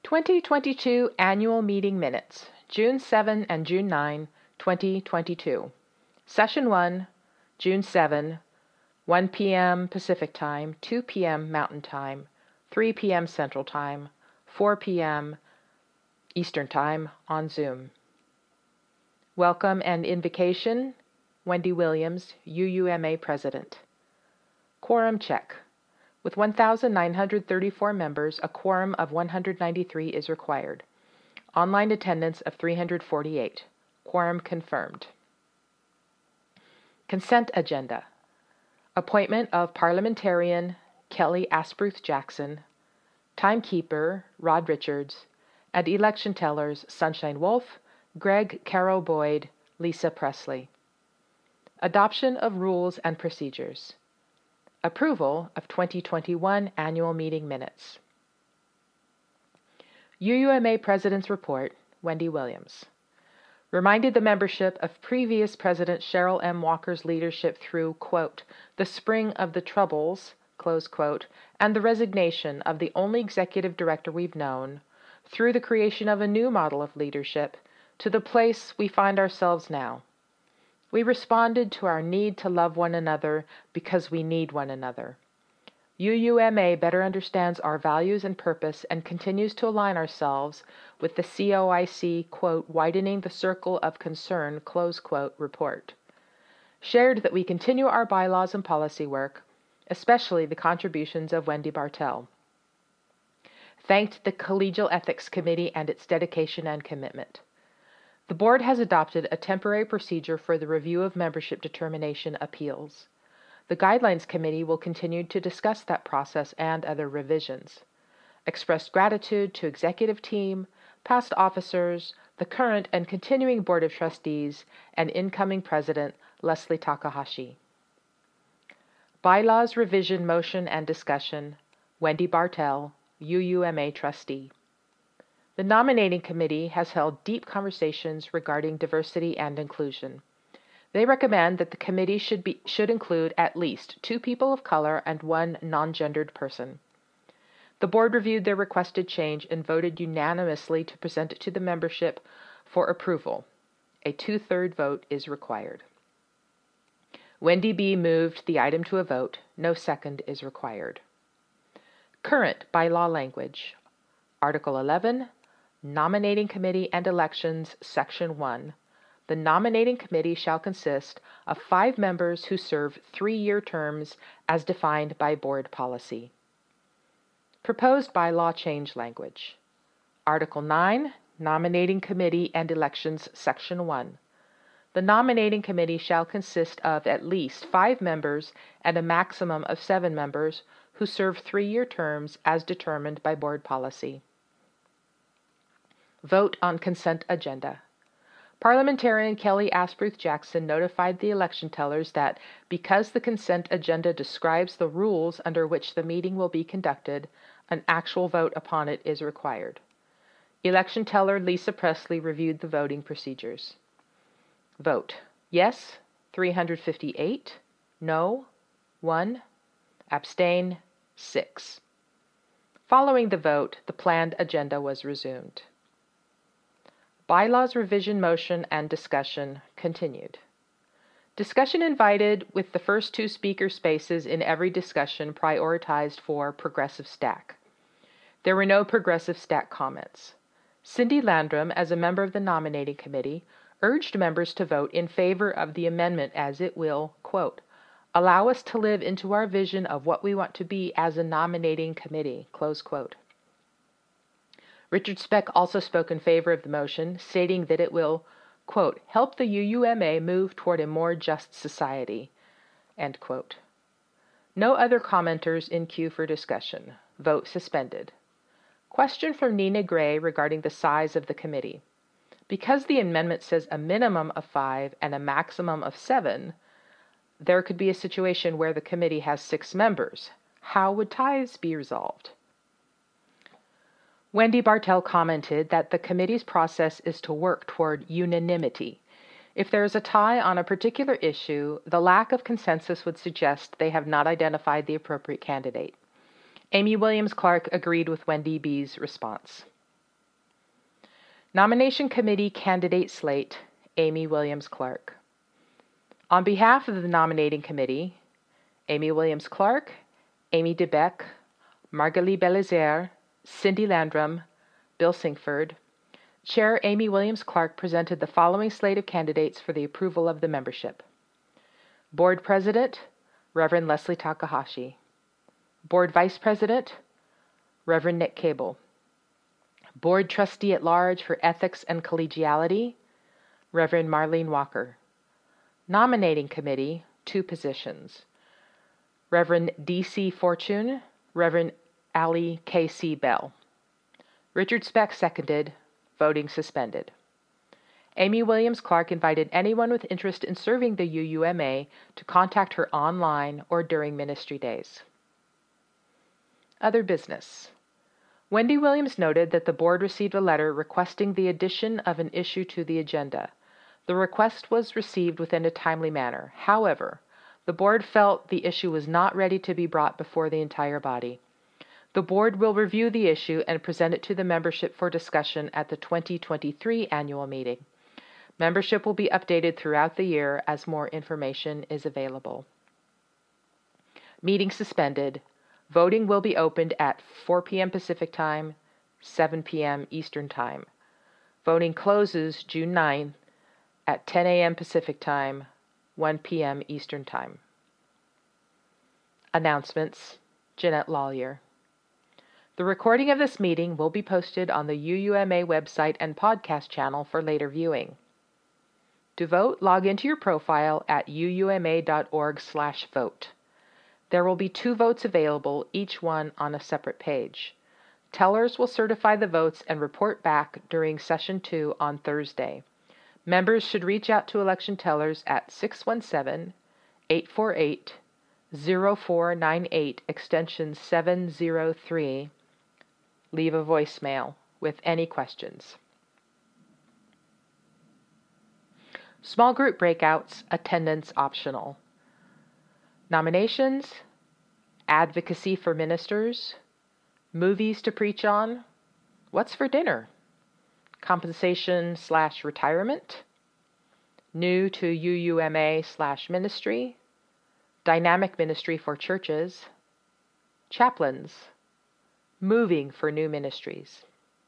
2022 Annual Meeting Minutes, June 7 and June 9, 2022. Session 1, June 7, 1 p.m. Pacific Time, 2 p.m. Mountain Time, 3 p.m. Central Time, 4 p.m. Eastern Time on Zoom. Welcome and invocation, Wendy Williams, UUMA President. Quorum check. With 1,934 members, a quorum of 193 is required. Online attendance of 348. Quorum confirmed. Consent agenda. Appointment of Parliamentarian Kelly Asprooth Jackson, Timekeeper Rod Richards, and Election Tellers Sunshine Wolf, Greg Carroll Boyd, Lisa Presley. Adoption of Rules and Procedures. Approval of 2021 Annual Meeting Minutes. UUMA President's Report, Wendy Williams. Reminded the membership of previous President Cheryl M. Walker's leadership through, quote, the spring of the troubles, close quote, and the resignation of the only executive director we've known, through the creation of a new model of leadership, to the place we find ourselves now. We responded to our need to love one another because we need one another. UUMA better understands our values and purpose and continues to align ourselves with the COIC, quote, widening the circle of concern, close quote, report. Shared that we continue our bylaws and policy work, especially the contributions of Wendy Bartel. Thanked the Collegial Ethics Committee and its dedication and commitment. The board has adopted a temporary procedure for the review of membership determination appeals. The Guidelines Committee will continue to discuss that process and other revisions. Expressed gratitude to executive team, past officers, the current and continuing Board of Trustees, and incoming President Leslie Takahashi. Bylaws Revision Motion and Discussion, Wendy Bartel, UUMA Trustee. The Nominating Committee has held deep conversations regarding diversity and inclusion. They recommend that the committee should include at least 2 people of color and 1 non-gendered person. The board reviewed their requested change and voted unanimously to present it to the membership for approval. A 2/3 vote is required. Wendy B. moved the item to a vote. No second is required. Current bylaw language. Article 11, Nominating Committee and Elections, Section 1. The nominating committee shall consist of 5 members who serve 3-year terms as defined by board policy. Proposed bylaw change language. Article 9, Nominating Committee and Elections, Section 1. The nominating committee shall consist of at least 5 members and a maximum of 7 members who serve 3-year terms as determined by board policy. Vote on consent agenda. Parliamentarian Kelly Asprooth Jackson notified the election tellers that because the consent agenda describes the rules under which the meeting will be conducted, an actual vote upon it is required. Election teller Lisa Presley reviewed the voting procedures. Vote: yes, 358, no, 1, abstain, 6. Following the vote, the planned agenda was resumed. Bylaws Revision Motion and Discussion continued. Discussion invited with the first 2 speaker spaces in every discussion prioritized for Progressive Stack. There were no Progressive Stack comments. Cindy Landrum, as a member of the nominating committee, urged members to vote in favor of the amendment as it will, quote, allow us to live into our vision of what we want to be as a nominating committee, close quote. Richard Speck also spoke in favor of the motion, stating that it will, quote, help the UUMA move toward a more just society, end quote. No other commenters in queue for discussion. Vote suspended. Question from Nina Gray regarding the size of the committee. Because the amendment says a minimum of 5 and a maximum of 7, there could be a situation where the committee has 6 members. How would ties be resolved? Wendy Bartel commented that the committee's process is to work toward unanimity. If there is a tie on a particular issue, the lack of consensus would suggest they have not identified the appropriate candidate. Amy Williams Clark agreed with Wendy B's response. Nomination Committee Candidate Slate, Amy Williams Clark. On behalf of the Nominating Committee, Amy Williams Clark, Amy DeBeck, Margalie Belizaire, Cindy Landrum, Bill Sinkford. Chair Amy Williams Clark presented the following slate of candidates for the approval of the membership. Board President, Reverend Leslie Takahashi. Board Vice President, Reverend Nick Cable. Board Trustee at Large for Ethics and Collegiality, Reverend Marlene Walker. Nominating Committee, 2 positions. Reverend D.C. Fortune, Reverend Ali K.C. Bell. Richard Speck seconded, voting suspended. Amy Williams Clark invited anyone with interest in serving the UUMA to contact her online or during ministry days. Other business. Wendy Williams noted that the board received a letter requesting the addition of an issue to the agenda. The request was received within a timely manner. However, the board felt the issue was not ready to be brought before the entire body. The board will review the issue and present it to the membership for discussion at the 2023 annual meeting. Membership will be updated throughout the year as more information is available. Meeting suspended. Voting will be opened at 4 p.m. Pacific Time, 7 p.m. Eastern Time. Voting closes June 9 at 10 a.m. Pacific Time, 1 p.m. Eastern Time. Announcements. Jeanette Lawlier. The recording of this meeting will be posted on the UUMA website and podcast channel for later viewing. To vote, log into your profile at uuma.org/vote. There will be 2 votes available, each one on a separate page. Tellers will certify the votes and report back during Session 2 on Thursday. Members should reach out to election tellers at 617-848-0498, extension 703. Leave a voicemail with any questions. Small group breakouts, attendance optional. Nominations, advocacy for ministers, movies to preach on, what's for dinner, compensation/retirement, new to UUMA/ministry, dynamic ministry for churches, chaplains, moving for new ministries.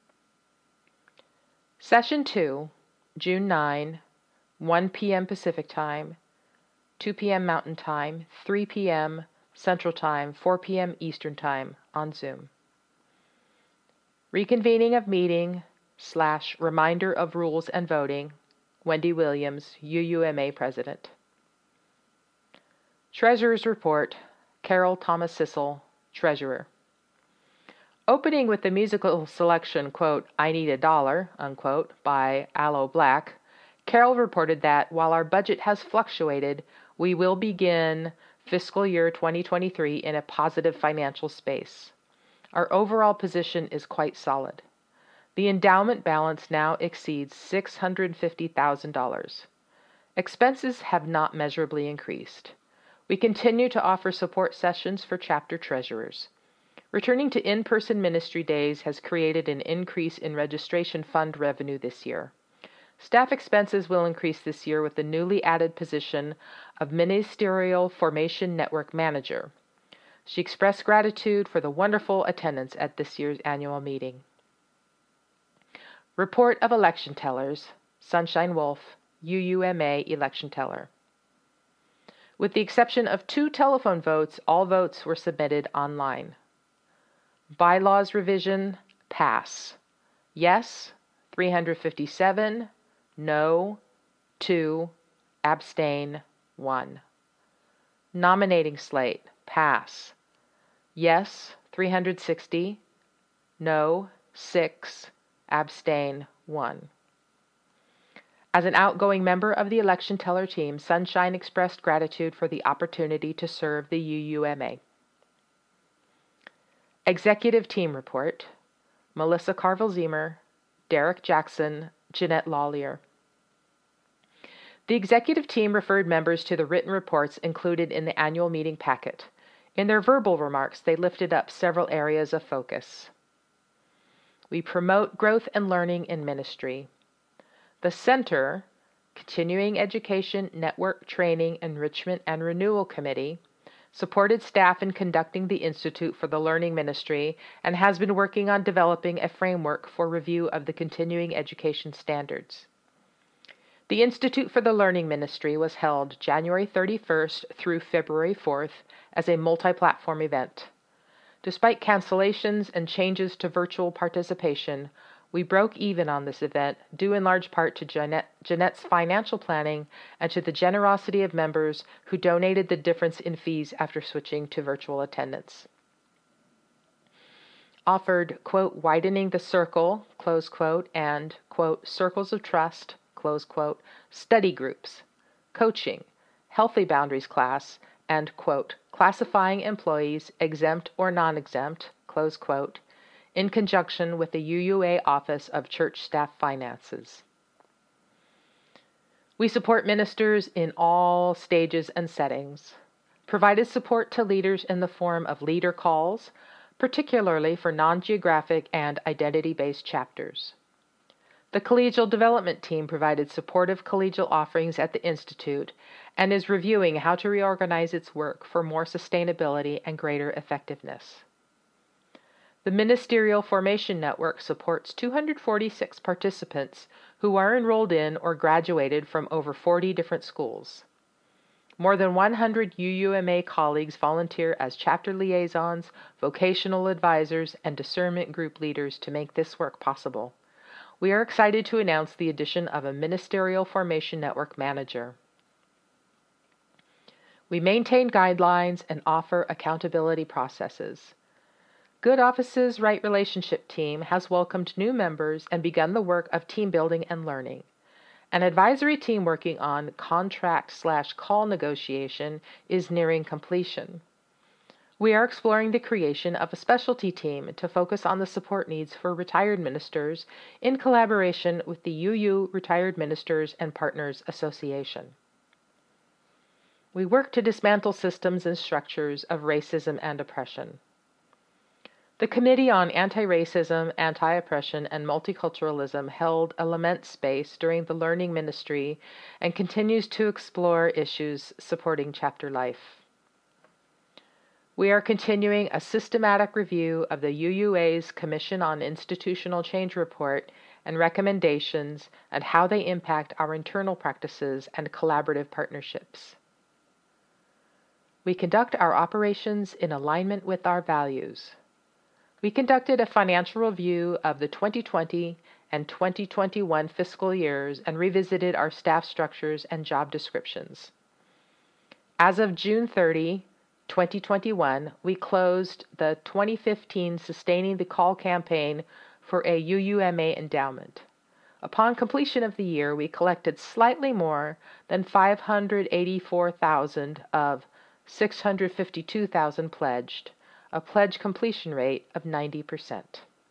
Session 2, June 9, 1 p.m. Pacific Time, 2 p.m. Mountain Time, 3 p.m. Central Time, 4 p.m. Eastern Time on Zoom. Reconvening of meeting / reminder of rules and voting, Wendy Williams, UUMA President. Treasurer's Report, Carol Thomas Sissel, Treasurer. Opening with the musical selection, quote, "I Need a Dollar," unquote, by Aloe Blacc, Carol reported that while our budget has fluctuated, we will begin fiscal year 2023 in a positive financial space. Our overall position is quite solid. The endowment balance now exceeds $650,000. Expenses have not measurably increased. We continue to offer support sessions for chapter treasurers. Returning to in-person ministry days has created an increase in registration fund revenue this year. Staff expenses will increase this year with the newly added position of Ministerial Formation Network Manager. She expressed gratitude for the wonderful attendance at this year's annual meeting. Report of Election Tellers, Sunshine Wolf, UUMA Election Teller. With the exception of 2 telephone votes, all votes were submitted online. Bylaws revision, pass. Yes, 357. No, 2, abstain, 1. Nominating slate, pass. Yes, 360. No, 6, abstain, 1. As an outgoing member of the election teller team, Sunshine expressed gratitude for the opportunity to serve the UUMA. Executive Team Report, Melissa Carville-Zemer, Derek Jackson, Jeanette Lawlier. The executive team referred members to the written reports included in the annual meeting packet. In their verbal remarks, they lifted up several areas of focus. We promote growth and learning in ministry. The Center, Continuing Education Network Training, Enrichment, and Renewal Committee, supported staff in conducting the Institute for the Learning Ministry and has been working on developing a framework for review of the continuing education standards. The Institute for the Learning Ministry was held January 31st through February 4th as a multi-platform event. Despite cancellations and changes to virtual participation, we broke even on this event, due in large part to Jeanette's financial planning and to the generosity of members who donated the difference in fees after switching to virtual attendance. Offered, quote, widening the circle, close quote, and, quote, circles of trust, close quote, study groups, coaching, healthy boundaries class, and, quote, classifying employees exempt or non-exempt, close quote, in conjunction with the UUA Office of Church Staff Finances. We support ministers in all stages and settings, provided support to leaders in the form of leader calls, particularly for non-geographic and identity-based chapters. The Collegial Development Team provided supportive collegial offerings at the Institute and is reviewing how to reorganize its work for more sustainability and greater effectiveness. The Ministerial Formation Network supports 246 participants who are enrolled in or graduated from over 40 different schools. More than 100 UUMA colleagues volunteer as chapter liaisons, vocational advisors, and discernment group leaders to make this work possible. We are excited to announce the addition of a Ministerial Formation Network manager. We maintain guidelines and offer accountability processes. Good Office's Right Relationship Team has welcomed new members and begun the work of team building and learning. An advisory team working on contract/call negotiation is nearing completion. We are exploring the creation of a specialty team to focus on the support needs for retired ministers in collaboration with the UU Retired Ministers and Partners Association. We work to dismantle systems and structures of racism and oppression. The Committee on Anti-Racism, Anti-Oppression, and Multiculturalism held a lament space during the Learning Ministry and continues to explore issues supporting chapter life. We are continuing a systematic review of the UUA's Commission on Institutional Change report and recommendations and how they impact our internal practices and collaborative partnerships. We conduct our operations in alignment with our values. We conducted a financial review of the 2020 and 2021 fiscal years and revisited our staff structures and job descriptions. As of June 30, 2021, we closed the 2015 Sustaining the Call campaign for a UUMA endowment. Upon completion of the year, we collected slightly more than $584,000 of $652,000 pledged, a pledge completion rate of 90%.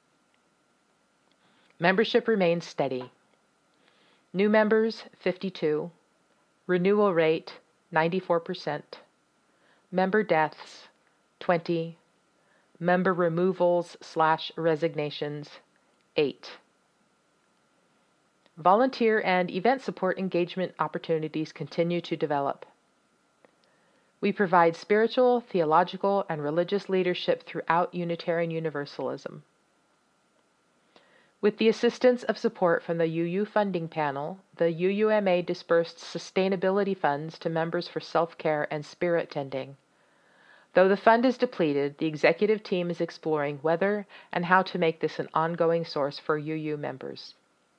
Membership remains steady. New members, 52. Renewal rate, 94%. Member deaths, 20. Member removals/resignations, 8. Volunteer and event support engagement opportunities continue to develop. We provide spiritual, theological, and religious leadership throughout Unitarian Universalism. With the assistance of support from the UU Funding Panel, the UUMA dispersed sustainability funds to members for self-care and spirit tending. Though the fund is depleted, the executive team is exploring whether and how to make this an ongoing source for UU members.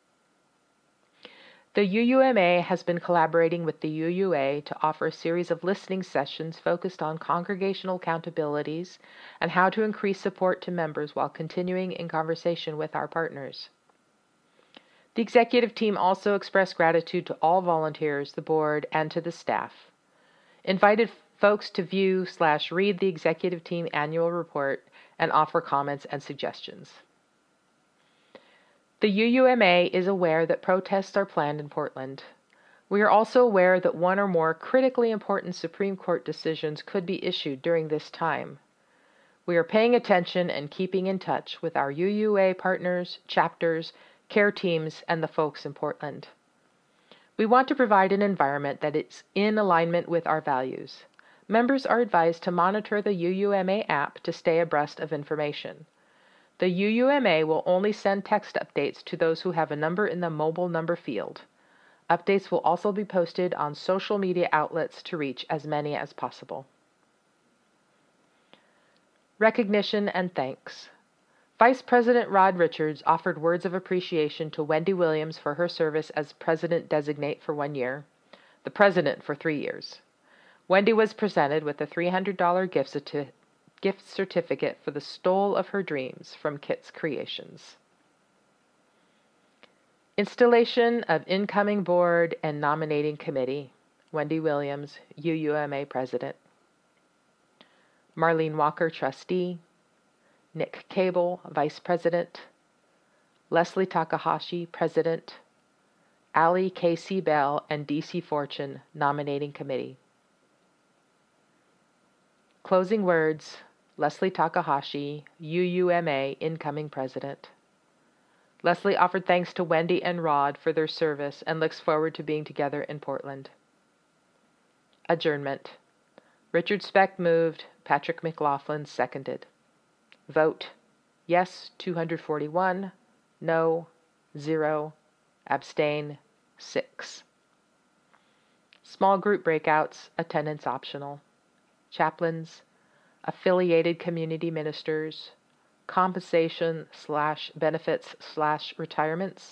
The UUMA has been collaborating with the UUA to offer a series of listening sessions focused on congregational accountabilities and how to increase support to members while continuing in conversation with our partners. The executive team also expressed gratitude to all volunteers, the board, and to the staff. Invited folks to view/read the executive team annual report and offer comments and suggestions. The UUMA is aware that protests are planned in Portland. We are also aware that one or more critically important Supreme Court decisions could be issued during this time. We are paying attention and keeping in touch with our UUA partners, chapters, care teams, and the folks in Portland. We want to provide an environment that is in alignment with our values. Members are advised to monitor the UUMA app to stay abreast of information. The UUMA will only send text updates to those who have a number in the mobile number field. Updates will also be posted on social media outlets to reach as many as possible. Recognition and thanks. Vice President Rod Richards offered words of appreciation to Wendy Williams for her service as President-designate for 1 year, the President for 3 years. Wendy was presented with a $300 gift certificate for the Stole of Her Dreams from Kit's Creations. Installation of Incoming Board and Nominating Committee. Wendy Williams, UUMA President. Marlene Walker, Trustee. Nick Cable, Vice President. Leslie Takahashi, President. Allie K.C. Bell and D.C. Fortune, Nominating Committee. Closing words, Leslie Takahashi, UUMA Incoming President. Leslie offered thanks to Wendy and Rod for their service and looks forward to being together in Portland. Adjournment. Richard Speck moved, Patrick McLaughlin seconded. Vote, yes 241, no 0, abstain 6. Small group breakouts, attendance optional. Chaplains, affiliated community ministers, compensation/benefits/retirements,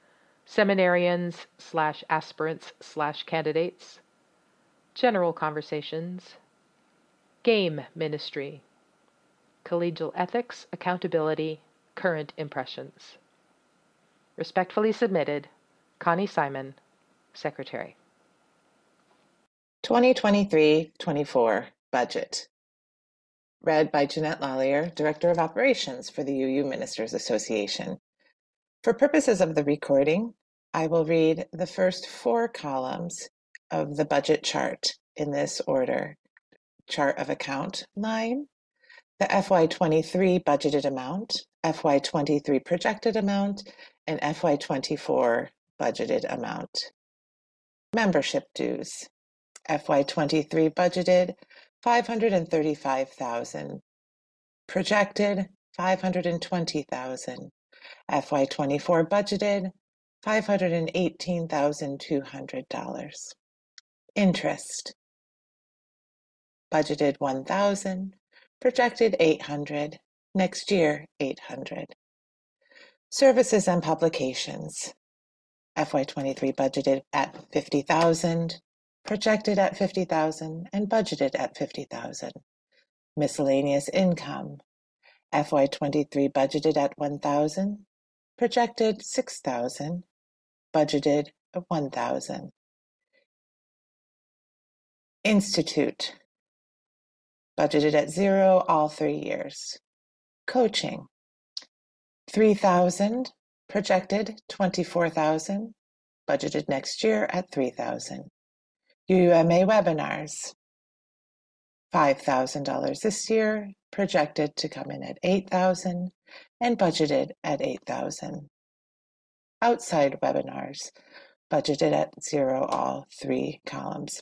seminarians/aspirants/candidates, general conversations, game ministry, collegial ethics, accountability, current impressions. Respectfully submitted, Connie Simon, Secretary. 2023-24 Budget. Read by Jeanette Lallier, Director of Operations for the UU Ministers Association. For purposes of the recording, I will read the first 4 columns of the budget chart in this order. Chart of account line, the FY23 budgeted amount, FY23 projected amount, and FY24 budgeted amount. Membership dues. FY23 budgeted $535,000, projected $520,000. FY24 budgeted $518,200. Interest. Budgeted $1,000, projected $800, next year $800. Services and publications. FY23 budgeted at $50,000, projected at $50,000, and budgeted at $50,000. Miscellaneous income. FY23 budgeted at $1,000, projected $6,000, budgeted at $1,000. Institute. Budgeted at 0 all 3 years. Coaching. $3,000, projected $24,000, budgeted next year at $3,000. UUMA webinars. $5,000 this year, projected to come in at $8,000, and budgeted at $8,000. Outside webinars, budgeted at 0 all 3 columns.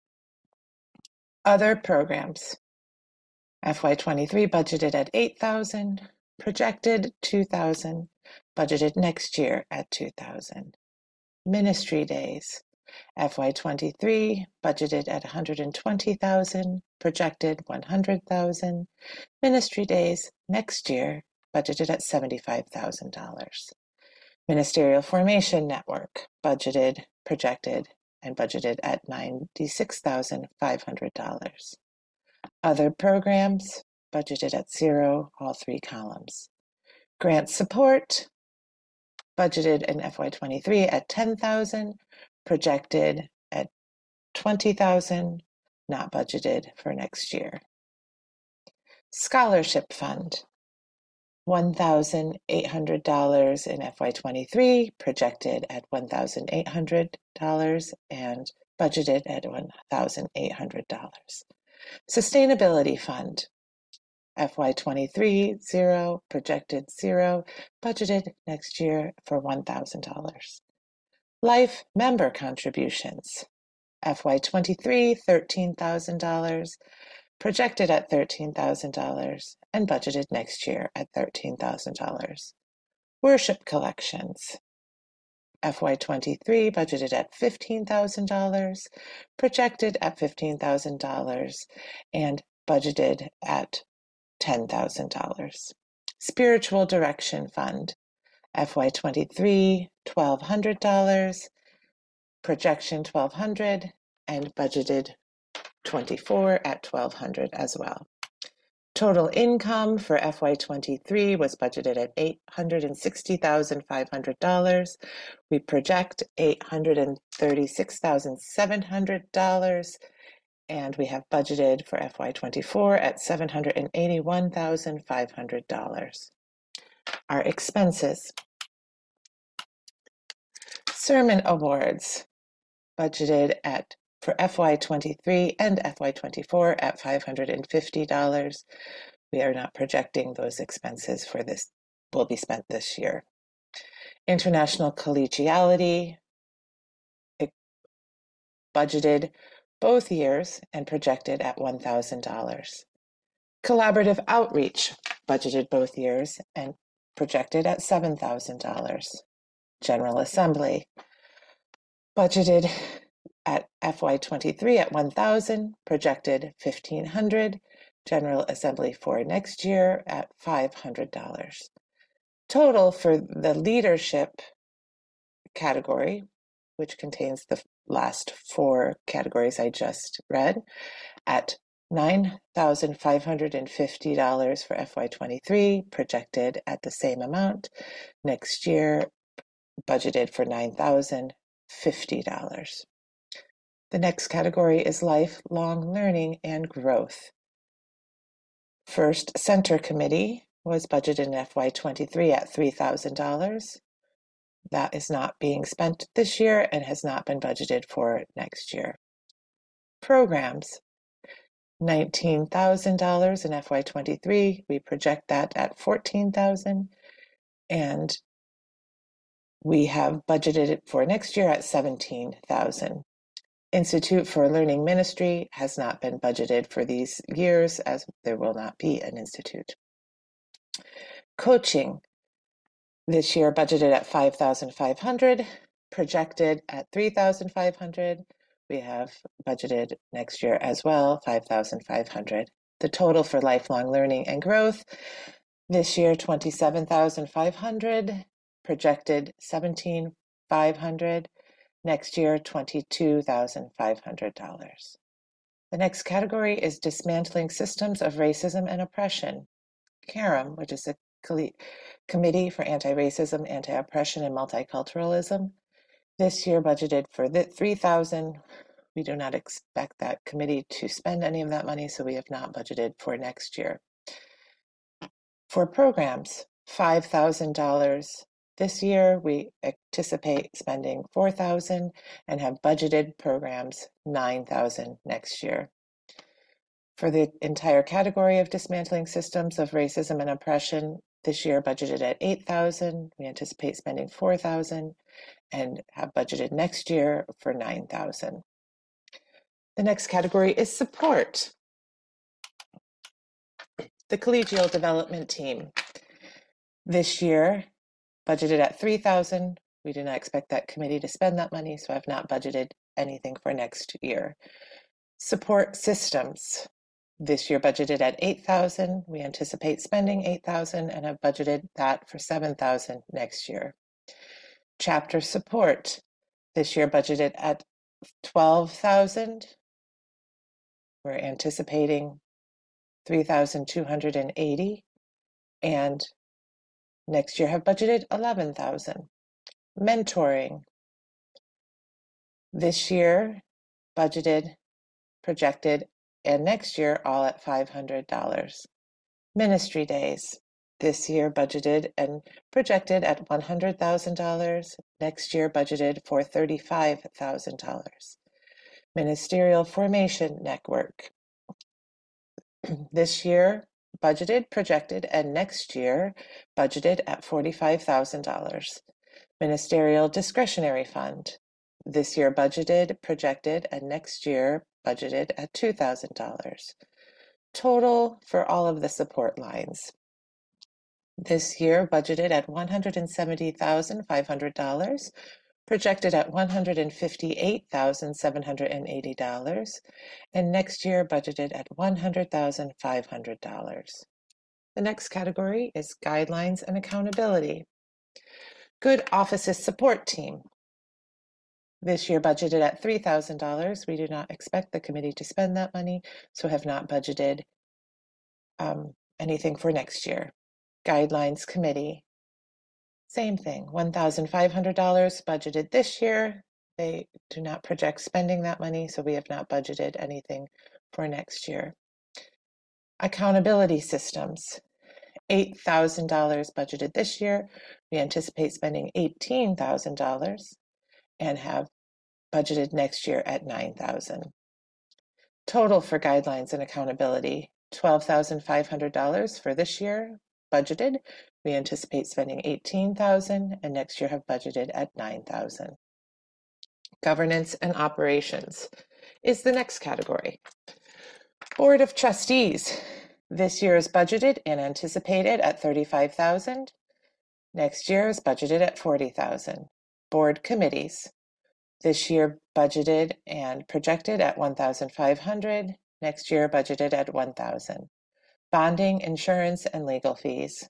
Other programs. FY23 budgeted at $8,000, projected $2,000, budgeted next year at $2,000. Ministry days. FY23 budgeted at $120,000, projected $100,000. Ministry days next year budgeted at $75,000. Ministerial Formation Network budgeted, projected, and budgeted at $96,500. Other programs budgeted at 0 all 3 columns. Grant support budgeted in FY23 at $10,000, projected at $20,000, not budgeted for next year. Scholarship fund, $1,800 in FY23, projected at $1,800, and budgeted at $1,800. Sustainability fund, FY23, 0, projected 0, budgeted next year for $1,000. Life member contributions. FY23, $13,000, projected at $13,000, and budgeted next year at $13,000. Worship collections. FY23 budgeted at $15,000, projected at $15,000, and budgeted at $10,000. Spiritual Direction Fund, FY23 $1,200, projection $1,200, and budgeted $24 at $1,200 as well. Total income for FY23 was budgeted at $860,500. We project $836,700, and we have budgeted for FY24 at $781,500. Our expenses. Sermon awards, budgeted for FY23 and FY24 at $550. We are not projecting those expenses for this will be spent this year. International collegiality, budgeted both years and projected at $1,000. Collaborative outreach, budgeted both years and projected at $7,000. General Assembly, budgeted at FY23 at $1,000, projected $1,500. General Assembly for next year at $500. Total for the leadership category, which contains the last four categories I just read, at $9,550 for FY23, projected at the same amount. Next year, budgeted for $9,050. The next category is lifelong learning and growth. First Center Committee was budgeted in FY23 at $3,000. That is not being spent this year and has not been budgeted for next year. Programs, $19,000 in FY23. We project that at $14,000, and we have budgeted it for next year at $17,000. Institute for Learning Ministry has not been budgeted for these years, as there will not be an institute. Coaching, this year budgeted at $5,500, projected at $3,500. We have budgeted next year as well, $5,500. The total for lifelong learning and growth, this year $27,500, projected $17,500. Next year, $22,500. The next category is Dismantling Systems of Racism and Oppression. CARIM, which is a Committee for Anti-Racism, Anti-Oppression, and Multiculturalism. This year budgeted for $3,000. We do not expect that committee to spend any of that money, so we have not budgeted for next year. For programs, $5,000. This year, we anticipate spending $4,000 and have budgeted programs $9,000 next year. For the entire category of Dismantling Systems of Racism and Oppression, this year budgeted at $8,000. We anticipate spending $4,000 and have budgeted next year for $9,000. The next category is support. The Collegial Development Team. This year, budgeted at $3,000. We do not expect that committee to spend that money, so I've not budgeted anything for next year. Support systems. This year budgeted at $8,000. We anticipate spending $8,000 and have budgeted that for $7,000 next year. Chapter support. This year budgeted at $12,000. We're anticipating $3,280, and next year have budgeted $11,000. Mentoring. This year budgeted, projected, and next year all at $500. Ministry days. This year budgeted and projected at $100,000. Next year budgeted for $35,000. Ministerial Formation Network. This year budgeted, projected, and next year budgeted at $45,000. Ministerial Discretionary Fund, this year budgeted, projected, and next year budgeted at $2,000. Total for all of the support lines. This year budgeted at $170,500, projected at $158,780, and next year budgeted at $100,500. The next category is guidelines and accountability. Good Offices Support Team. This year budgeted at $3,000. We do not expect the committee to spend that money, so have not budgeted anything for next year. Guidelines Committee, same thing, $1,500 budgeted this year. They do not project spending that money, so we have not budgeted anything for next year. Accountability Systems, $8,000 budgeted this year. We anticipate spending $18,000 and have budgeted next year at $9,000. Total for guidelines and accountability, $12,500 for this year budgeted. We anticipate spending $18,000 and next year have budgeted at $9,000. Governance and operations is the next category. Board of Trustees, this year is budgeted and anticipated at $35,000. Next year is budgeted at $40,000. Board committees, this year budgeted and projected at $1,500. Next year budgeted at $1,000. Bonding, insurance, and legal fees,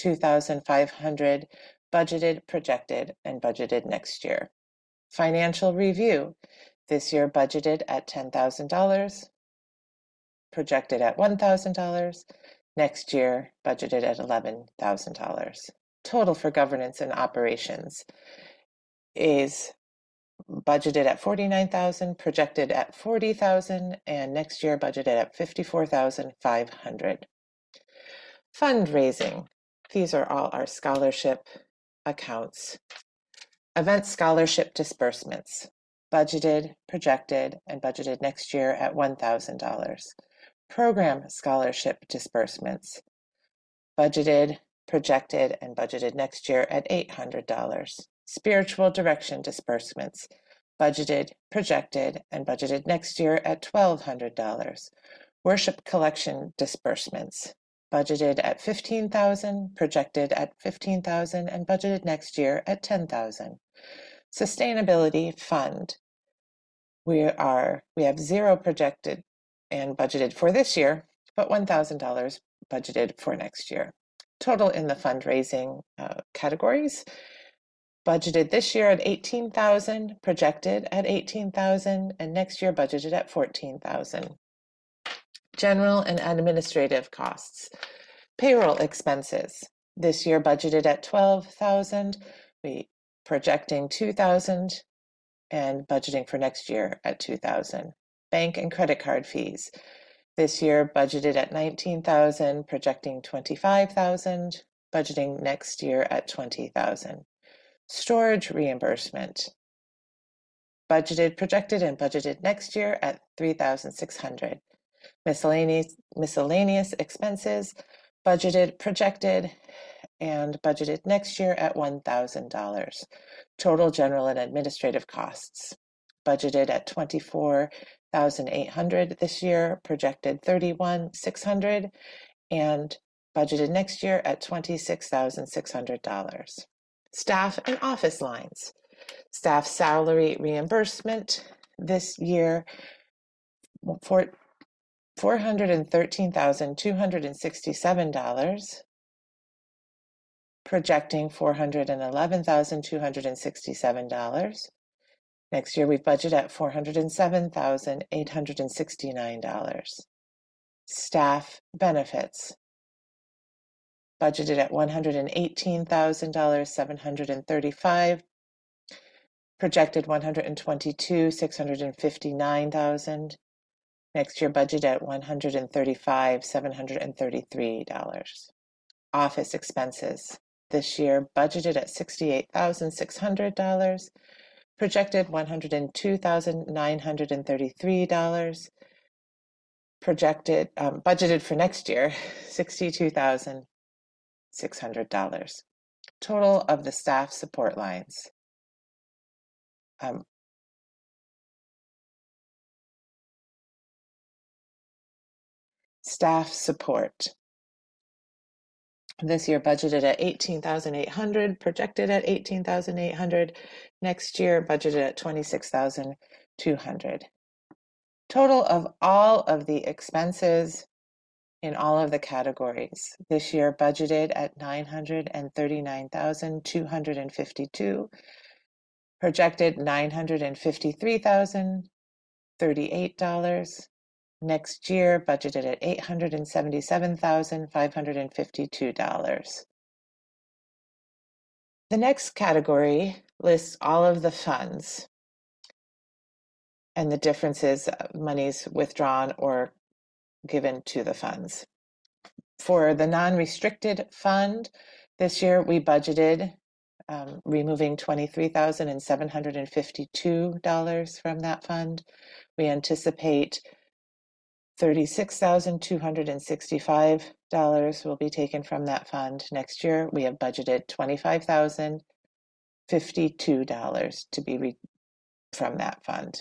$2,500 budgeted, projected, and budgeted next year. Financial review, this year budgeted at $10,000, projected at $1,000, next year budgeted at $11,000. Total for governance and operations is budgeted at $49,000, projected at $40,000, and next year budgeted at $54,500. Fundraising, these are all our scholarship accounts. Event scholarship disbursements, budgeted, projected, and budgeted next year at $1,000. Program scholarship disbursements, budgeted, projected, and budgeted next year at $800. Spiritual direction disbursements, budgeted, projected, and budgeted next year at $1,200. Worship collection disbursements, budgeted at $15,000, projected at $15,000, and budgeted next year at $10,000. Sustainability fund, we have zero projected and budgeted for this year, but $1,000 budgeted for next year. Total in the fundraising categories, budgeted this year at $18,000, projected at $18,000, and next year budgeted at $14,000. General and administrative costs. Payroll expenses, this year budgeted at $12,000, we projecting $2,000, and budgeting for next year at $2,000. Bank and credit card fees, this year budgeted at $19,000, projecting $25,000, budgeting next year at $20,000. Storage reimbursement, budgeted, projected, and budgeted next year at $3,600. Miscellaneous expenses, budgeted, projected, and budgeted next year at $1,000. Total general and administrative costs, budgeted at $24,800 this year, projected $31,600, and budgeted next year at $26,600. Staff and office lines. Staff salary reimbursement this year for $413,267, projecting $411,267. Next year we budget at $407,869. Staff benefits, budgeted at $118,735, projected $122,659,000. Next year budget at $135,733. Office expenses, this year budgeted at $68,600, projected $102,933, projected, budgeted for next year, $62,600. Total of the staff support lines. Staff support. This year budgeted at $18,800, projected at $18,800. Next year budgeted at $26,200. Total of all of the expenses in all of the categories this year budgeted at $939,252, projected $953,038. Next year budgeted at $877,552. The next category lists all of the funds and the differences, monies withdrawn or given to the funds. For the non-restricted fund, this year we budgeted removing $23,752 from that fund. We anticipate $36,265 will be taken from that fund. Next year, we have budgeted $25,052 to be from that fund.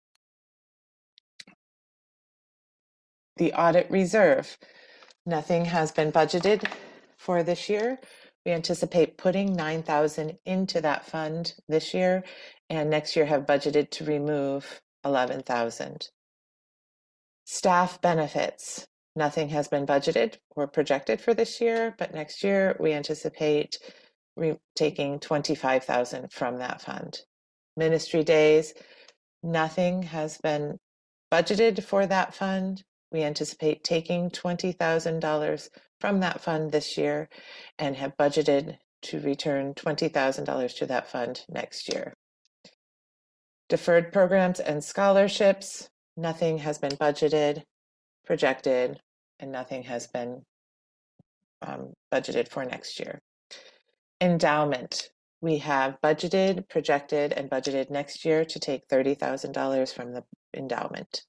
The audit reserve. Nothing has been budgeted for this year. We anticipate putting $9,000 into that fund this year, and next year have budgeted to remove $11,000. Staff benefits. Nothing has been budgeted or projected for this year, but next year we anticipate taking $25,000 from that fund. Ministry days. Nothing has been budgeted for that fund. We anticipate taking $20,000 from that fund this year and have budgeted to return $20,000 to that fund next year. Deferred programs and scholarships. Nothing has been budgeted, projected, and nothing has been budgeted for next year. Endowment. We have budgeted, projected, and budgeted next year to take $30,000 from the endowment.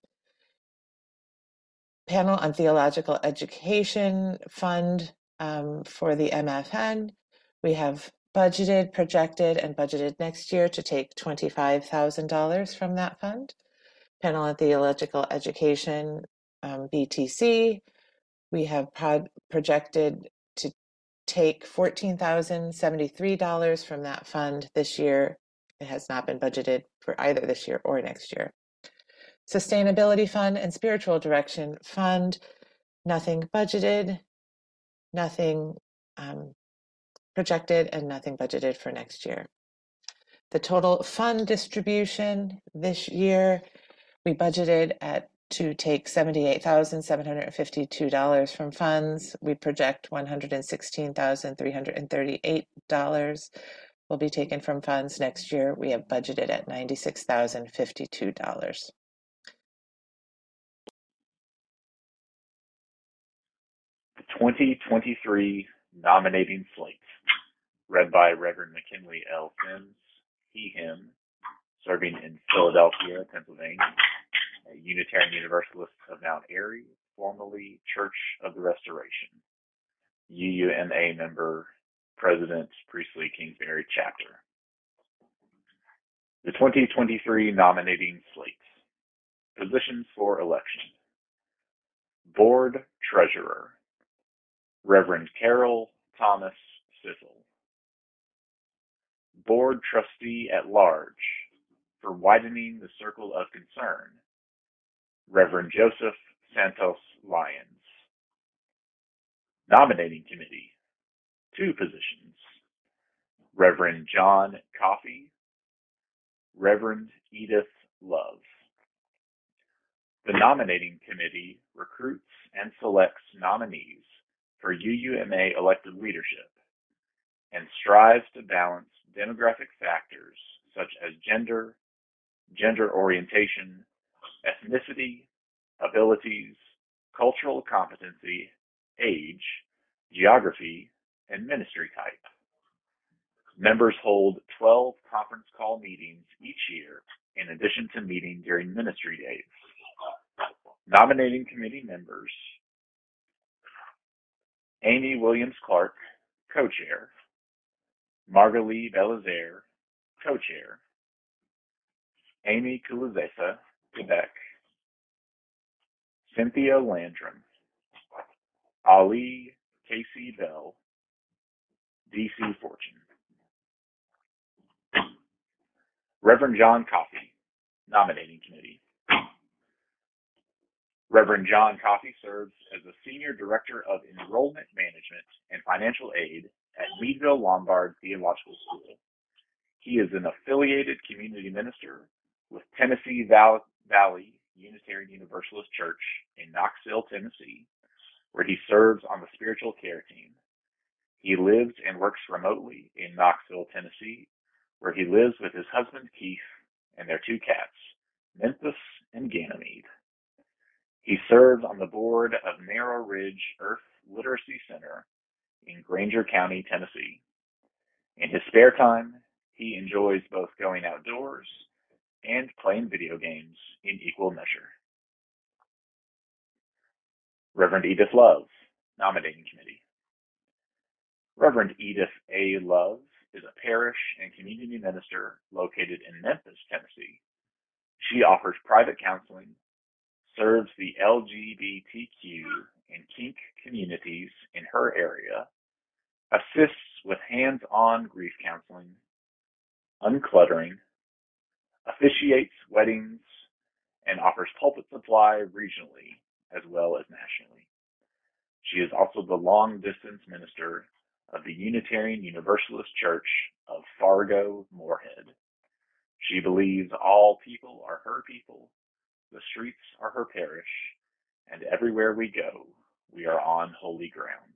Panel on Theological Education Fund for the MFN. We have budgeted, projected, and budgeted next year to take $25,000 from that fund. Panel on Theological Education, BTC, we have projected to take $14,073 from that fund this year. It has not been budgeted for either this year or next year. Sustainability Fund and Spiritual Direction Fund, nothing budgeted, nothing projected, and nothing budgeted for next year. The total fund distribution this year, we budgeted to take $78,752 from funds. We project $116,338 will be taken from funds next year. We have budgeted at $96,052. The 2023 nominating slate, read by Reverend McKinley L. Sims, he/him, serving in Philadelphia, Pennsylvania, a Unitarian Universalist of Mount Airy, formerly Church of the Restoration, UUMA member, President, Priestley Kingsbury Chapter. The 2023 nominating slate. Positions for election. Board Treasurer, Reverend Carol Thomas Sissel. Board Trustee at Large, for widening the circle of concern, Reverend Joseph Santos Lyons. Nominating Committee, 2 positions, Reverend John Coffey, Reverend Edith Love. The Nominating Committee recruits and selects nominees for UUMA elected leadership and strives to balance demographic factors such as gender, gender orientation, ethnicity, abilities, cultural competency, age, geography, and ministry type. Members hold 12 conference call meetings each year in addition to meeting during ministry days. Nominating committee members: Amy Williams Clark, co-chair; Margalie Belizaire, co-chair; Amy Kulazesa, Quebec; Cynthia Landrum; Ali Casey Bell, DC Fortune. Reverend John Coffey, nominating committee. Reverend John Coffey serves as the Senior Director of Enrollment Management and Financial Aid at Meadville Lombard Theological School. He is an affiliated community minister with Tennessee Valley Unitarian Universalist Church in Knoxville, Tennessee, where he serves on the spiritual care team. He lives and works remotely in Knoxville, Tennessee, where he lives with his husband Keith and their two cats, Memphis and Ganymede. He serves on the board of Narrow Ridge Earth Literacy Center in Granger County, Tennessee. In his spare time, he enjoys both going outdoors and playing video games in equal measure. Reverend Edith Love, nominating committee. Reverend Edith A. Love is a parish and community minister located in Memphis, Tennessee. She offers private counseling, serves the LGBTQ and kink communities in her area, assists with hands-on grief counseling, uncluttering, officiates weddings, and offers pulpit supply regionally as well as nationally. She is also the long-distance minister of the Unitarian Universalist Church of Fargo, Moorhead. She believes all people are her people, the streets are her parish, and everywhere we go, we are on holy ground.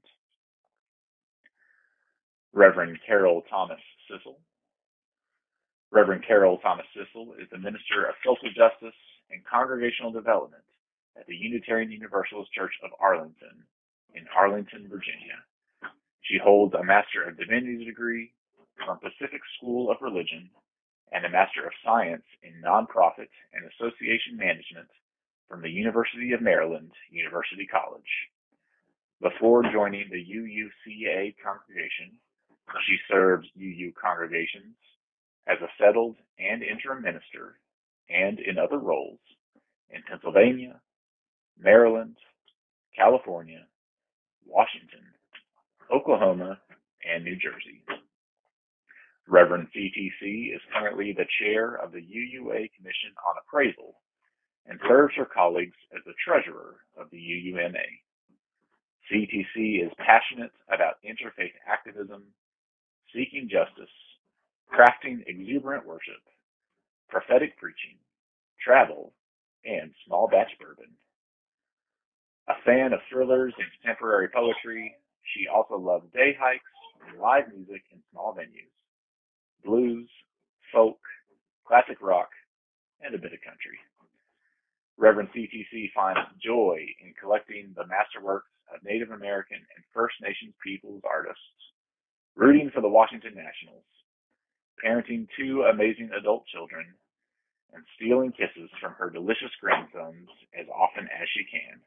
Reverend Carol Thomas Sissel. Reverend Carol Thomas Sissel is the Minister of Social Justice and Congregational Development at the Unitarian Universalist Church of Arlington in Arlington, Virginia. She holds a Master of Divinity degree from Pacific School of Religion and a Master of Science in Nonprofit and Association Management from the University of Maryland, University College. Before joining the UUCA congregation, she served UU congregations as a settled and interim minister and in other roles in Pennsylvania, Maryland, California, Washington, Oklahoma, and New Jersey. Reverend CTC is currently the chair of the UUA Commission on Appraisal and serves her colleagues as the treasurer of the UUMA. CTC is passionate about interfaith activism, seeking justice, crafting exuberant worship, prophetic preaching, travel, and small batch bourbon. A fan of thrillers and contemporary poetry, she also loves day hikes and live music in small venues, blues, folk, classic rock, and a bit of country. Reverend CTC finds joy in collecting the masterworks of Native American and First Nations peoples artists, rooting for the Washington Nationals, parenting two amazing adult children, and stealing kisses from her delicious grandsons as often as she can.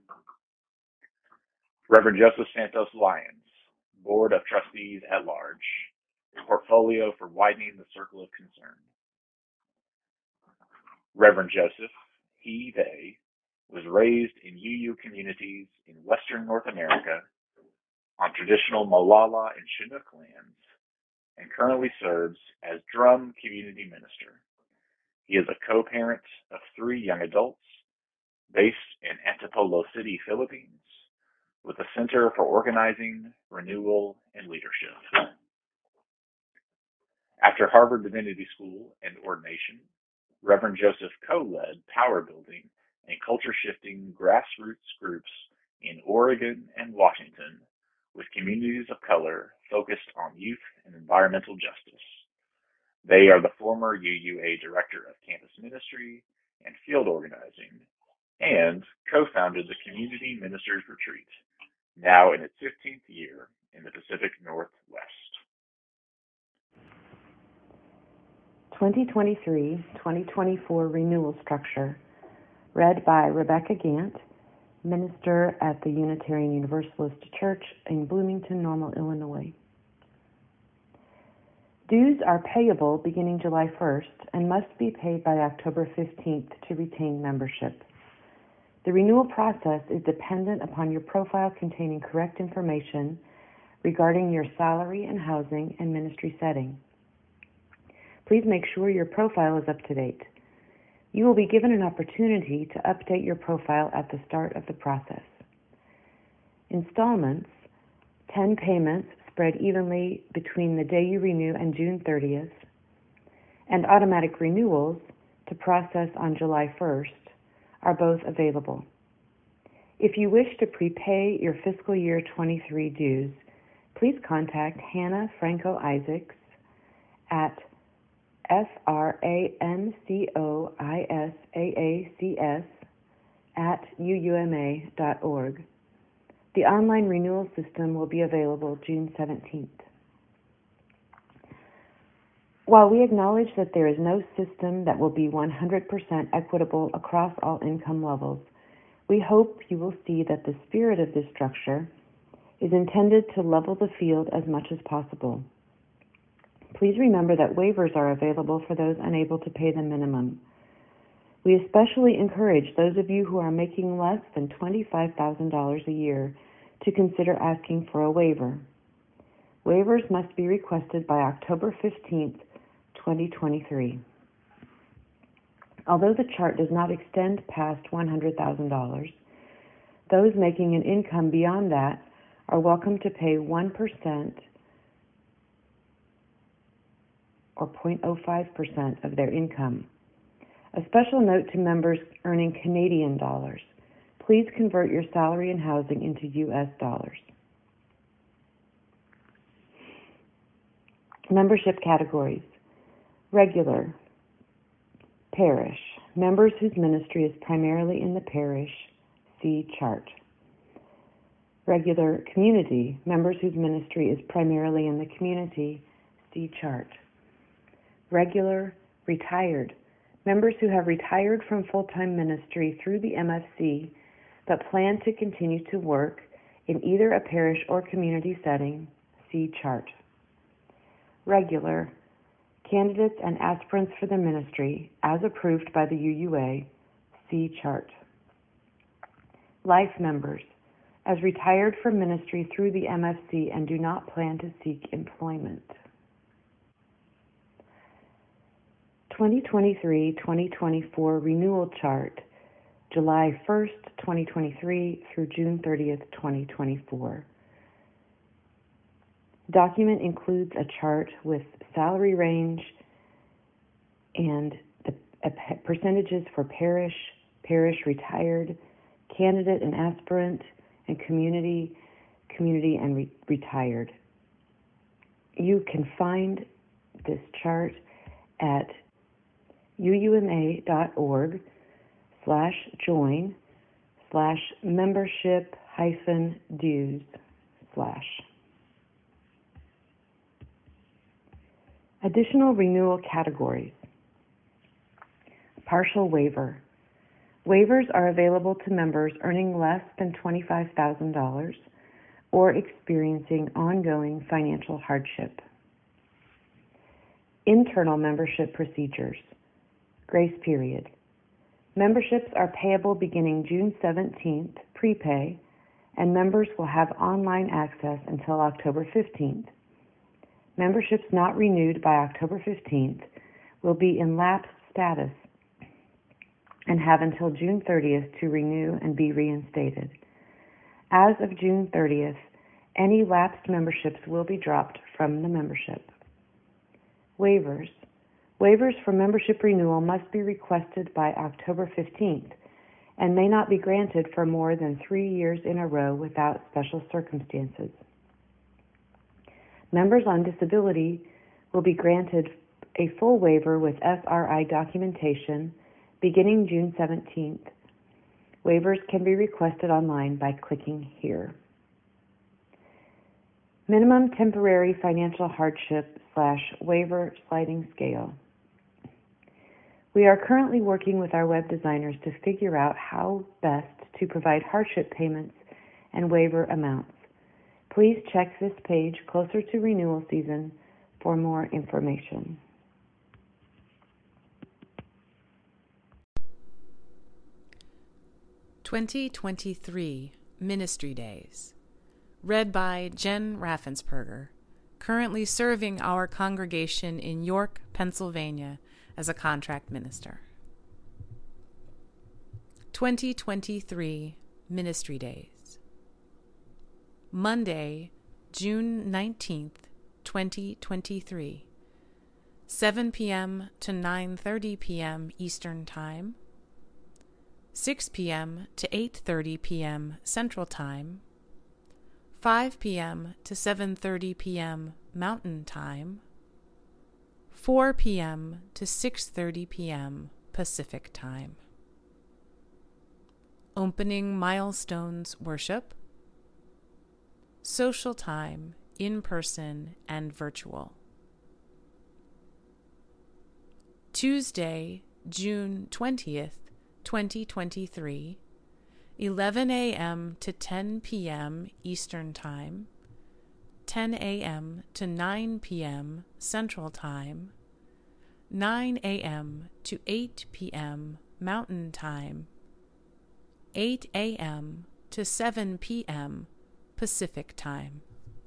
Reverend Joseph Santos Lyons, Board of Trustees at Large, portfolio for widening the circle of concern. Reverend Joseph, they, was raised in UU communities in Western North America on traditional Molala and Chinook lands, and currently serves as Drum Community Minister. He is a co-parent of 3 young adults based in Antipolo City, Philippines, with a Center for Organizing, Renewal, and Leadership. After Harvard Divinity School and ordination, Reverend Joseph co-led power building and culture-shifting grassroots groups in Oregon and Washington with communities of color focused on youth and environmental justice. They are the former UUA Director of Campus Ministry and Field Organizing and co-founded the Community Ministers Retreat, now in its 15th year in the Pacific Northwest. 2023-2024 renewal structure. read by Rebecca Gant, minister at the Unitarian Universalist Church in Bloomington, Normal, Illinois. Dues are payable beginning July 1st and must be paid by October 15th to retain membership. The renewal process is dependent upon your profile containing correct information regarding your salary and housing and ministry setting. Please make sure your profile is up to date. You will be given an opportunity to update your profile at the start of the process. Installments, 10 payments spread evenly between the day you renew and June 30th, and automatic renewals to process on July 1st are both available. If you wish to prepay your fiscal year 23 dues, please contact Hannah Franco Isaacs at francoisaacs@uuma.org. The online renewal system will be available June 17th. While we acknowledge that there is no system that will be 100% equitable across all income levels, we hope you will see that the spirit of this structure is intended to level the field as much as possible. Please remember that waivers are available for those unable to pay the minimum. We especially encourage those of you who are making less than $25,000 a year to consider asking for a waiver. Waivers must be requested by October 15th, 2023. Although the chart does not extend past $100,000, those making an income beyond that are welcome to pay 1% or 0.05% of their income. A special note to members earning Canadian dollars: please convert your salary and housing into U.S. dollars. Membership categories: regular, parish, members whose ministry is primarily in the parish, see chart. Regular community, members whose ministry is primarily in the community, see chart. Regular retired, members who have retired from full-time ministry through the MFC but plan to continue to work in either a parish or community setting, see chart. Regular candidates and aspirants for the ministry as approved by the UUA, see chart. Life members, as retired from ministry through the MFC and do not plan to seek employment. 2023-2024 renewal chart, July 1st, 2023 through June 30th, 2024. Document includes a chart with salary range and the percentages for parish, retired, candidate and aspirant, and community and retired. You can find this chart at uuma.org/join/membership-dues/. Additional renewal categories. Partial waiver. Waivers are available to members earning less than $25,000 or experiencing ongoing financial hardship. Internal membership procedures. Grace period. Memberships are payable beginning June 17th, prepay, and members will have online access until October 15th. Memberships not renewed by October 15th will be in lapsed status and have until June 30th to renew and be reinstated. As of June 30th, any lapsed memberships will be dropped from the membership. Waivers. Waivers for membership renewal must be requested by October 15th and may not be granted for more than 3 years in a row without special circumstances. Members on disability will be granted a full waiver with SRI documentation beginning June 17th. Waivers can be requested online by clicking here. Minimum temporary financial hardship /waiver sliding scale. We are currently working with our web designers to figure out how best to provide hardship payments and waiver amounts. Please check this page closer to renewal season for more information. (2023) Ministry Days. Read by Jen Raffensperger, currently serving our congregation in York, Pennsylvania as a contract minister. 2023 Ministry Days. Monday, June 19th, 2023, 7 p.m. to 9:30 p.m. Eastern Time, 6 p.m. to 8:30 p.m. Central Time, 5 p.m. to 7:30 p.m. Mountain Time, 4 p.m. to 6:30 p.m. Pacific Time. Opening Milestones Worship. Social time, in person and virtual. Tuesday, June 20th, 2023, 11 a.m. to 10 p.m. Eastern Time, 10 a.m. to 9 p.m. Central Time, 9 a.m. to 8 p.m. Mountain Time, 8 a.m. to 7 p.m. Pacific Time.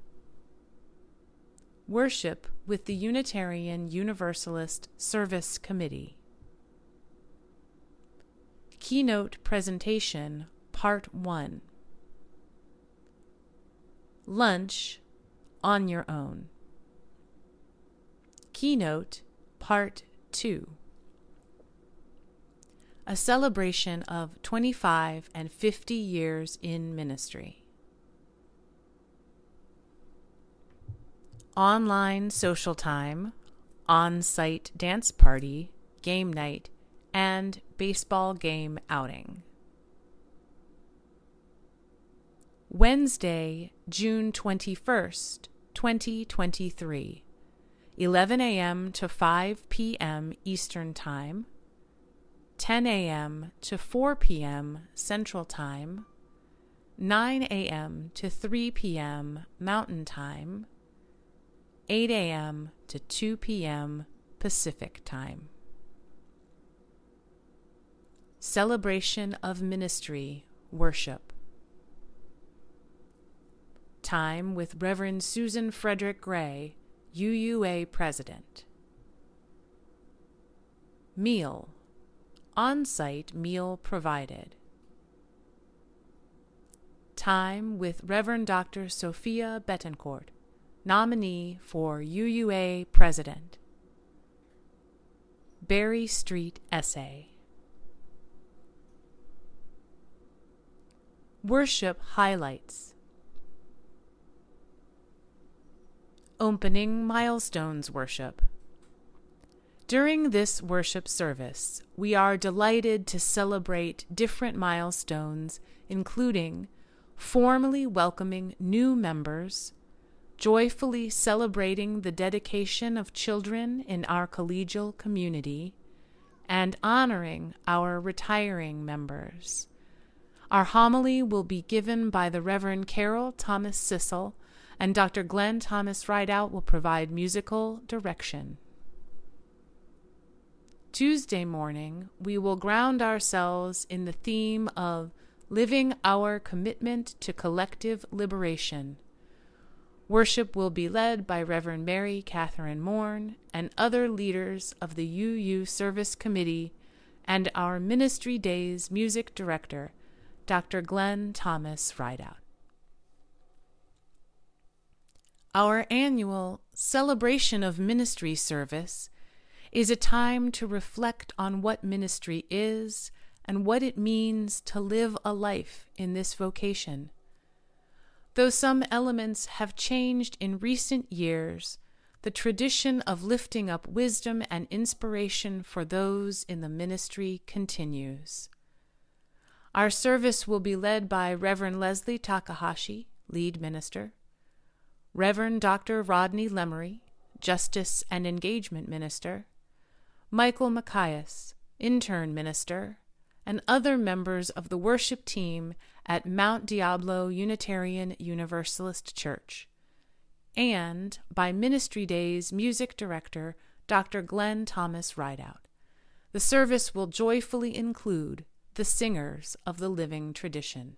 Worship with the Unitarian Universalist Service Committee. Keynote Presentation, Part 1. Lunch on your own. Keynote, Part 2. A celebration of 25 and 50 years in ministry. Online social time, on-site dance party, game night, and baseball game outing. Wednesday, June 21st, 2023, 11 a.m. to 5 p.m. Eastern Time, 10 a.m. to 4 p.m. Central Time, 9 a.m. to 3 p.m. Mountain Time, 8 a.m. to 2 p.m. Pacific Time. Celebration of Ministry Worship. Time with Reverend Susan Frederick Gray, UUA President. Meal. On-site meal provided. Time with Reverend Dr. Sophia Betancourt, nominee for UUA President. Berry Street Essay. Worship Highlights. Opening Milestones Worship. During this worship service, we are delighted to celebrate different milestones, including formally welcoming new members, joyfully celebrating the dedication of children in our collegial community, and honoring our retiring members. Our homily will be given by the Reverend Carol Thomas Sissel, and Dr. Glenn Thomas Rideout will provide musical direction. Tuesday morning, we will ground ourselves in the theme of living our commitment to collective liberation. Worship will be led by Reverend Mary Catherine Morn and other leaders of the UU Service Committee and our Ministry Days music director, Dr. Glenn Thomas Rideout. Our annual Celebration of Ministry service is a time to reflect on what ministry is and what it means to live a life in this vocation. Though some elements have changed in recent years, the tradition of lifting up wisdom and inspiration for those in the ministry continues. Our service will be led by Reverend Leslie Takahashi, lead minister, Reverend Dr. Rodney Lemery, Justice and Engagement Minister, Michael Macias, intern minister, and other members of the worship team at Mount Diablo Unitarian Universalist Church, and by Ministry Day's music director, Dr. Glenn Thomas Rideout. The service will joyfully include the singers of the living tradition.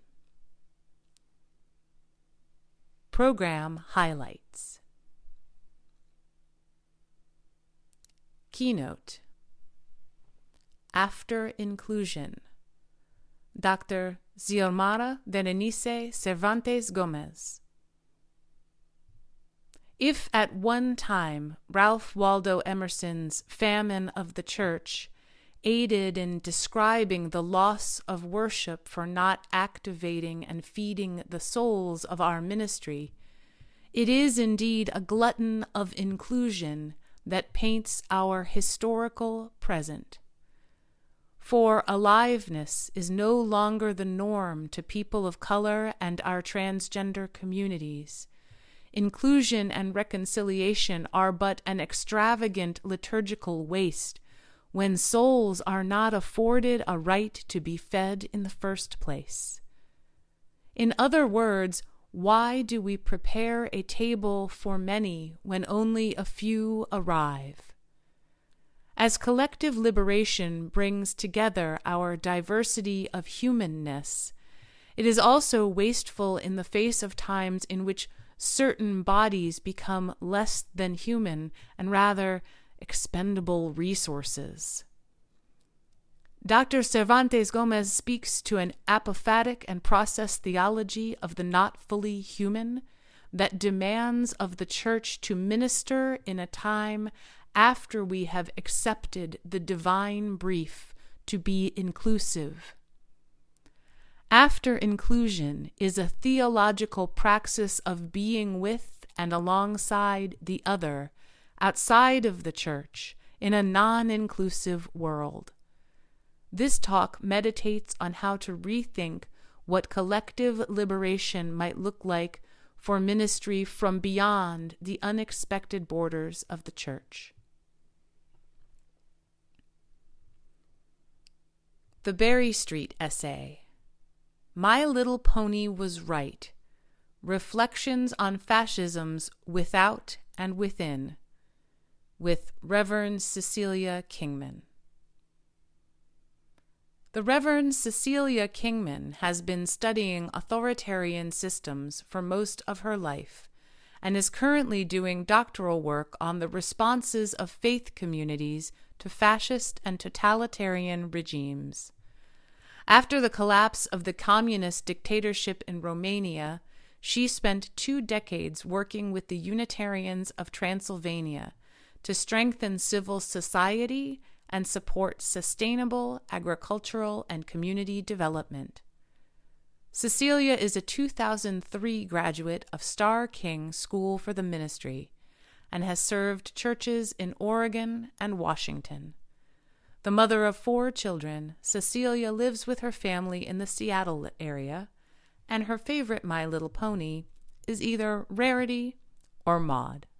Program highlights. Keynote. After Inclusion. Dr. Xiomara Berenice Cervantes Gomez. If at one time Ralph Waldo Emerson's Famine of the Church aided in describing the loss of worship for not activating and feeding the souls of our ministry, it is indeed a glutton of inclusion that paints our historical present. For aliveness is no longer the norm to people of color and our transgender communities. Inclusion and reconciliation are but an extravagant liturgical waste when souls are not afforded a right to be fed in the first place. In other words, why do we prepare a table for many when only a few arrive? As collective liberation brings together our diversity of humanness, it is also wasteful in the face of times in which certain bodies become less than human and rather expendable resources. Dr. Cervantes Gomez speaks to an apophatic and processed theology of the not fully human that demands of the Church to minister in a time after we have accepted the divine brief to be inclusive. After inclusion is a theological praxis of being with and alongside the other, outside of the Church, in a non-inclusive world. This talk meditates on how to rethink what collective liberation might look like for ministry from beyond the unexpected borders of the Church. The Berry Street Essay. My Little Pony Was Right. Reflections on Fascisms Without and Within, with Reverend Cecilia Kingman. The Reverend Cecilia Kingman has been studying authoritarian systems for most of her life and is currently doing doctoral work on the responses of faith communities to fascist and totalitarian regimes. After the collapse of the communist dictatorship in Romania, she spent 2 decades working with the Unitarians of Transylvania to strengthen civil society and support sustainable agricultural and community development. Cecilia is a 2003 graduate of Starr King School for the Ministry and has served churches in Oregon and Washington. The mother of 4 children, Cecilia lives with her family in the Seattle area, and her favorite My Little Pony is either Rarity or Maud.